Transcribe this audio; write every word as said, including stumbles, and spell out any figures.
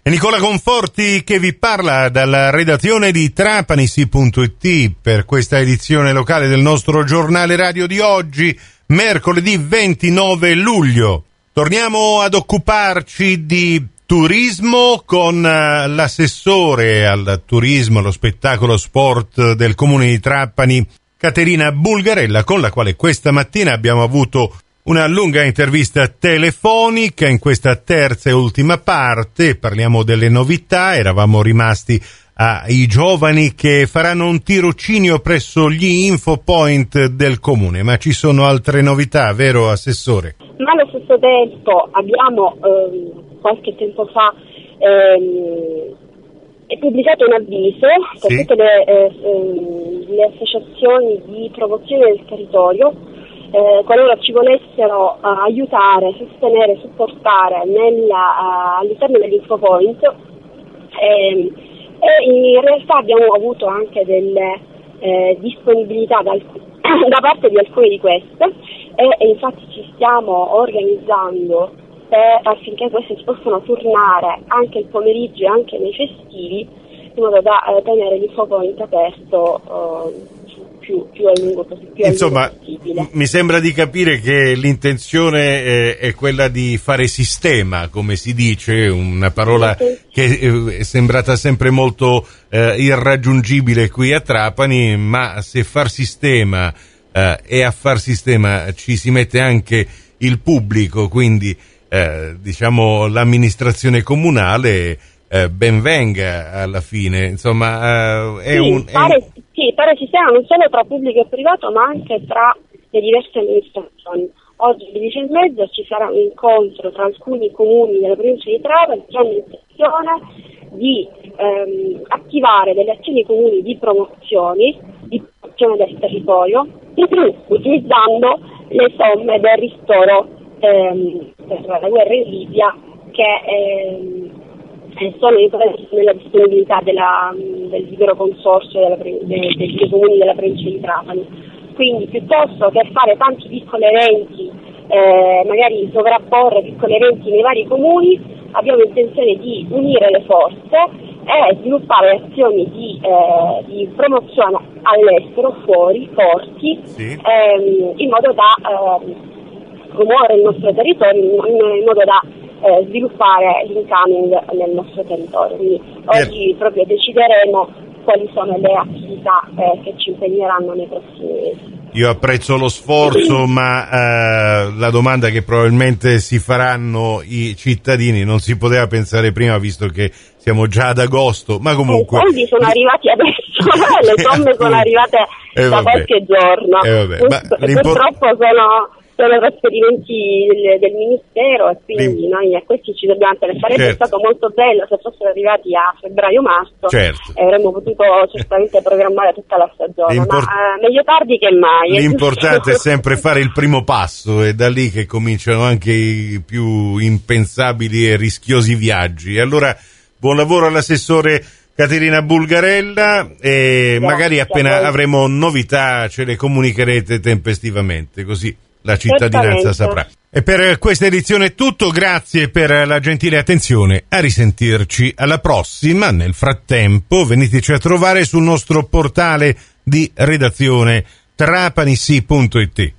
È Nicola Conforti che vi parla dalla redazione di Trapanisi punto it per questa edizione locale del nostro giornale radio di oggi, mercoledì ventinove luglio. Torniamo ad occuparci di turismo con l'assessore al turismo, allo spettacolo sport del comune di Trapani, Caterina Bulgarella, con la quale questa mattina abbiamo avuto una lunga intervista telefonica. In questa terza e ultima parte parliamo delle novità. Eravamo rimasti ai giovani che faranno un tirocinio presso gli infopoint del comune, ma ci sono altre novità, vero Assessore? Ma allo stesso tempo abbiamo ehm, qualche tempo fa ehm, è pubblicato un avviso per sì. tutte le, eh, le associazioni di promozione del territorio. Eh, qualora ci volessero uh, aiutare, sostenere, supportare nella, uh, all'interno degli infopoint, eh, e in realtà abbiamo avuto anche delle eh, disponibilità da, alc- da parte di alcune di queste e, e infatti ci stiamo organizzando per, affinché queste si possano turnare anche il pomeriggio e anche nei festivi, in modo da eh, tenere l'infopoint aperto uh, Più, più a lungo, più a Insomma, lungo possibile. Mi sembra di capire che l'intenzione eh, è quella di fare sistema, come si dice, una parola che eh, è sembrata sempre molto eh, irraggiungibile qui a Trapani, ma se far sistema eh, e a far sistema ci si mette anche il pubblico, quindi eh, diciamo l'amministrazione comunale, eh, ben venga alla fine, insomma eh, è sì, un... È pare... un... Sì, fare sistema non solo tra pubblico e privato, ma anche tra le diverse amministrazioni. Oggi alle dieci e mezza ci sarà un incontro tra alcuni comuni della provincia di Trapani che hanno intenzione di ehm, attivare delle azioni comuni di promozioni, di promozione del territorio, utilizzando le somme del ristoro ehm, per la guerra in Libia che ehm, sono nella disponibilità della, del libero consorzio della, de, dei comuni della provincia di Trapani. Quindi piuttosto che fare tanti piccoli eventi, eh, magari sovrapporre piccoli eventi nei vari comuni, abbiamo intenzione di unire le forze e sviluppare azioni di, eh, di promozione all'estero, fuori, porti, sì. ehm, in modo da eh, promuovere il nostro territorio, in, in modo da Eh, sviluppare l'incoming nel nostro territorio. Quindi oggi eh. proprio decideremo quali sono le attività eh, che ci impegneranno nei prossimi mesi. Io apprezzo lo sforzo, ma eh, la domanda che probabilmente si faranno i cittadini non si poteva pensare prima, visto che siamo già ad agosto, ma comunque... I soldi sono arrivati adesso, le somme sono arrivate eh, da qualche giorno. Eh, vabbè. Ma purtroppo sono... sono trasferimenti del, del Ministero e quindi noi a questi ci dobbiamo tenere. Sarebbe certo. stato molto bello se fossero arrivati a febbraio-marzo, certo. e avremmo potuto certamente programmare tutta la stagione, L'import- ma eh, meglio tardi che mai. L'importante è sempre fare il primo passo, e da lì che cominciano anche i più impensabili e rischiosi viaggi. Allora, buon lavoro all'assessore Caterina Bulgarella e Grazie, magari appena avremo novità ce le comunicherete tempestivamente, così la cittadinanza saprà. E per questa edizione è tutto, grazie per la gentile attenzione, a risentirci alla prossima. Nel frattempo veniteci a trovare sul nostro portale di redazione Trapanisi punto it.